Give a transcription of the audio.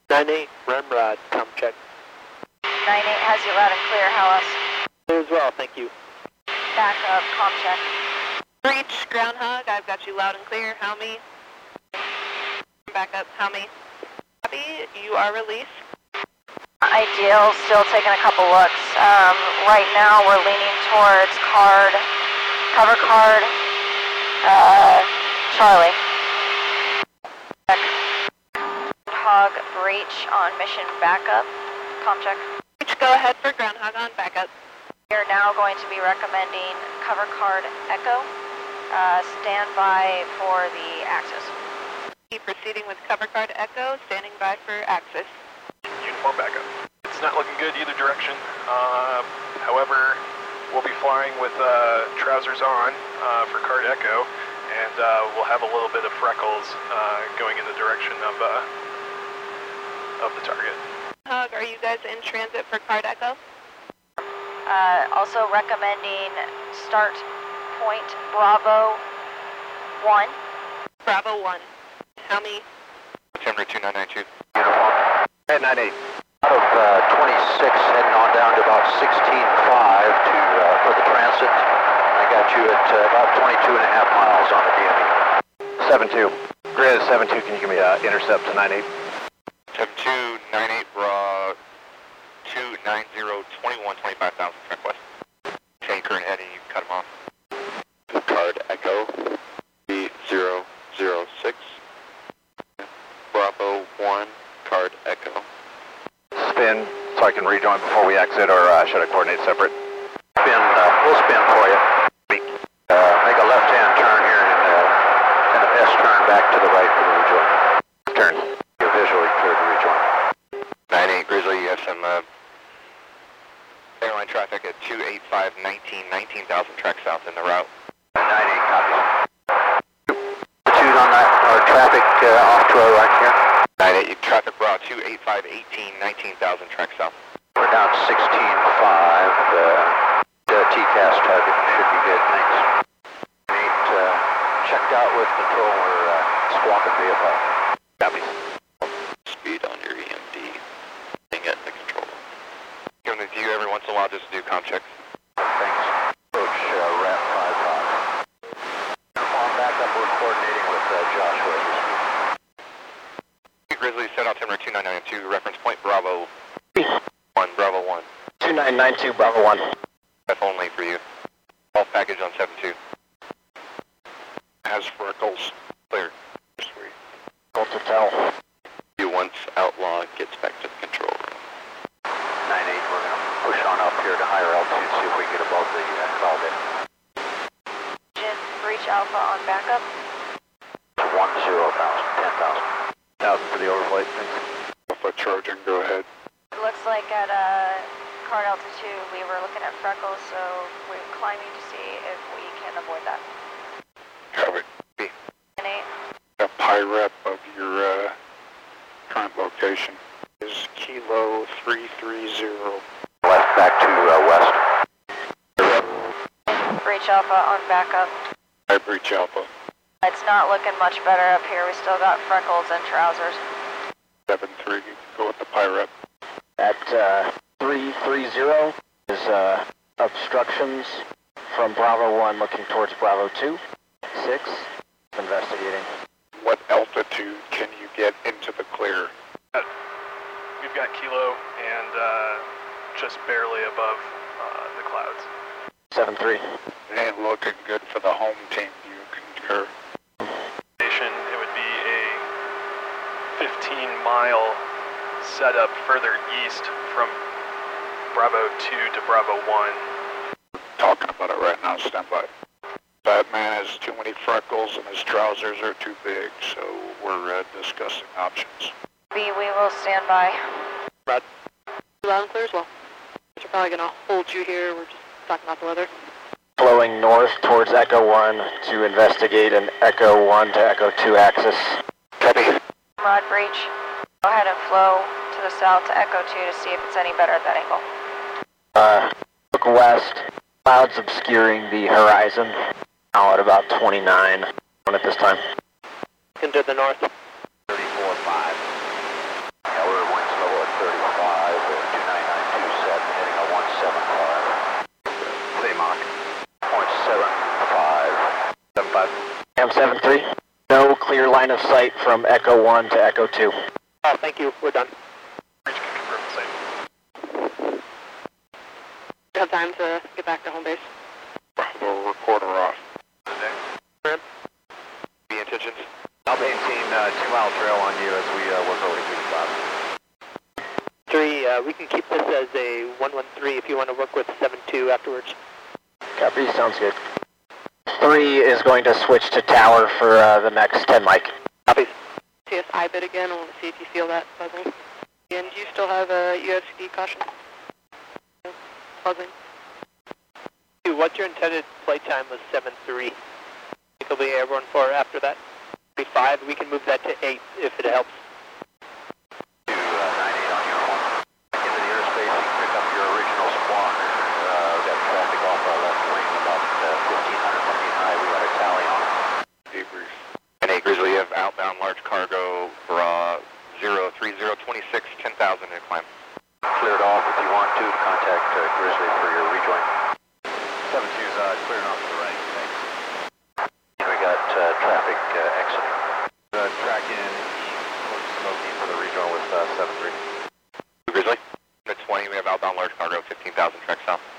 9-8, Ramrod, com check. 9-8 has you loud and clear, how else? Clear as well, thank you. Back up, com check. Breach, Groundhog, I've got you loud and clear, how me? Back up, how me? Copy, you are released. Ideal, still taking a couple looks. Right now we're leaning towards cover card, Charlie. Check. Hog breach on mission backup. Com check. Breach, go ahead for Groundhog on backup. We are now going to be recommending cover card Echo. Stand by for the Axis. Proceeding with cover card Echo, standing by for Axis. Uniform backup. It's not looking good either direction. However, we'll be flying with trousers on for card Echo, and we'll have a little bit of freckles going in the direction of the target. Hug, are you guys in transit for card Echo? Also recommending start point Bravo 1. Bravo 1. How many? September 2992. Uniform. Head 98. Out of 26, heading on down to about 16.5 for the transit. I got you at about 22 and a half miles on the DME. 7-2. Grid 7-2, can you give me intercept to 98? 7298 raw 290 21 25,000 track west. Chain current heading, you cut them off. Card Echo 3006. Bravo 1, card Echo. Spin so I can rejoin before we exit, or should I coordinate separate? Spin, we'll spin for you. Make a left-hand turn here and an S turn back to the right for the rejoin. Turn. You're visually clear to rejoin. 98 Grizzly, you have some airline traffic at 28519, 19,000 track south in the route. 98 copies. Altitude on that, our traffic off to our right here. 98, traffic raw 28518, 19,000 track south. We're down 16.5. The TCAS target should be good, thanks. 8, checked out with control. We're squawking VFR. Copy. Speed on your EMD. Being at the control. Giving the view every once in a while just to do comm checks. Thanks. Approach RAP 55. On back up, we're coordinating with Joshua as we speak. Grizzly, set altimeter 2992, reference point Bravo 1, Bravo 1. 2992, Bravo 1. F only for you. All package on 72. Has freckles. Clear. Sweet. Go to tell. You once Outlaw gets back to the control room. 98, we're going to push on up here to higher altitude, see if we can get above the call bit. Breach Alpha on backup. 10,000, 10,000. 1,000 for the overflight, thanks. Alpha Trojan, go ahead. Looks like at card altitude we were looking at freckles, so we're climbing to see if we can avoid that. Have it. B. 8. A PIREP of your current location is Kilo 330. Left back to west. Breach Alpha on backup. I breach Alpha. It's not looking much better up here. We still got freckles and trousers. 7-3, go with the PIREP. At 330 is obstructions from Bravo 1 looking towards Bravo 2. 6, investigating. What altitude can you get into the clear? We've got Kilo and just barely above the clouds. 7-3. Ain't looking good for the home team, you concur. It would be a 15-mile setup further east from Bravo 2 to Bravo 1. Talking about it right now, stand by. That man has too many freckles and his trousers are too big, so we're discussing options. B, we will stand by. Loud and clear as well. We're probably going to hold you here. We're just talking about the weather. Flowing north towards Echo 1 to investigate an Echo 1 to Echo 2 axis. Copy. Rod breach. Go ahead and flow to the south to Echo 2 to see if it's any better at that angle. Look west. Clouds obscuring the horizon. Now at about 29 at this time. Into the north. 34.5. Yeah, we're on 7-3. No clear line of sight from Echo 1 to Echo 2. Thank you. We're done. Bridge can confirm the same. You have time to get back to home base? Bravo, recorder off. Today. The intentions? I'll maintain 2 mile trail on you as we work over to Cutie Cloud. 3, we can keep this as a 113 if you want to work with 7-2 afterwards. Copy, sounds good. 3 is going to switch to tower for the next 10 mic. Copy. CSI bit again. I want to see if you feel that buzzing. And do you still have a UFCD caution? No. Buzzing. What's your intended flight time was 7-3? It'll be airborne for after that. 5, we can move that to 8 if it helps. 298 on your home. Into the airspace, you can pick up your original squawk. We got traffic off our left wing about 1,500 feet high. We got a tally on it. Debrief. And 8 Grizzly, you have outbound large cargo, bra 03026, 10,000 and climb. Cleared off if you want to contact Grizzly for your rejoin. 7-2's clearing off to the right, thanks. We got traffic exiting. Track in Smoky for the rejoin with 7-3. Grizzly, at 20, we have outbound large cargo, 15,000 track south.